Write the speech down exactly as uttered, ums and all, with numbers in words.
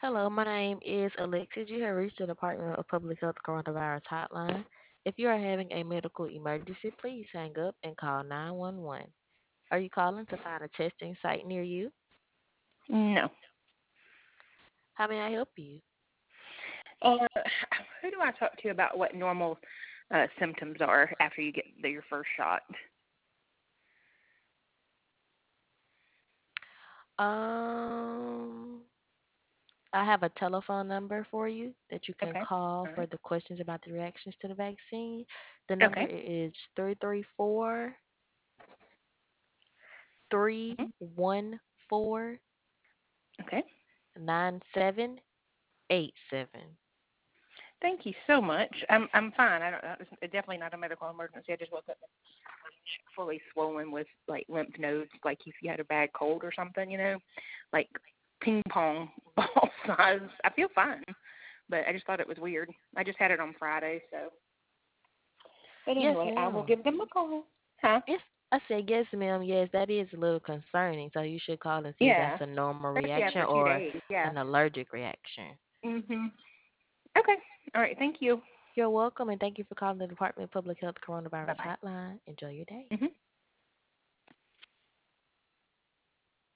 Hello, my name is Alexis. You have reached the Department of Public Health Coronavirus Hotline. If you are having a medical emergency, please hang up and call nine one one. Are you calling to find a testing site near you? No. How may I help you? Uh, who do I talk to about what normal uh, symptoms are after you get the, your first shot? Um, I have a telephone number for you that you can Okay. call All for right. the questions about the reactions to the vaccine. The number Okay. is three three four, Mhm. three one four, Okay. nine seven eight seven. Thank you so much. I'm I'm fine. I don't. It's definitely not a medical emergency. I just woke up fully swollen with like lymph nodes, like if you had a bad cold or something, you know, like ping pong ball size. I feel fine, but I just thought it was weird. I just had it on Friday, so. But Yes, anyway, I will ma'am. give them a call. Huh? Yes, I said yes, ma'am. Yes, that is a little concerning. So you should call and see if that's Yeah. a normal Especially reaction after two or days. Yeah. an allergic reaction. Mhm. Okay. All right. Thank you. You're welcome, and thank you for calling the Department of Public Health Bye Coronavirus bye. Hotline. Enjoy your day. Mhm.